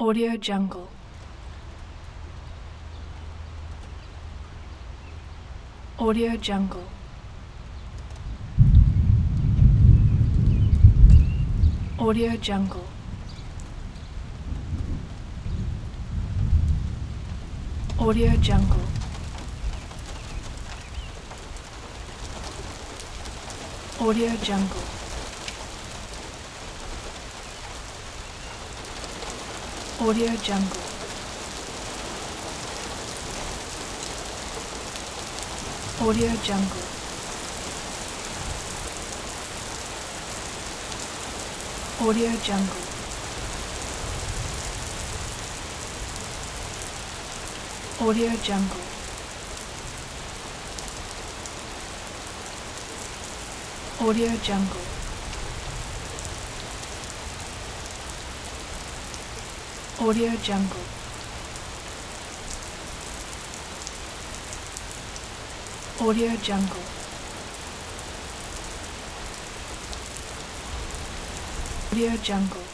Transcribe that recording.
Audio Jungle. Audio Jungle. Audio Jungle. Audio Jungle. Audio Jungle. Audio Jungle. Audio Jungle. Audio Jungle. Audio Jungle. Audio Jungle. Audio Jungle. Audio Jungle. Audio Jungle.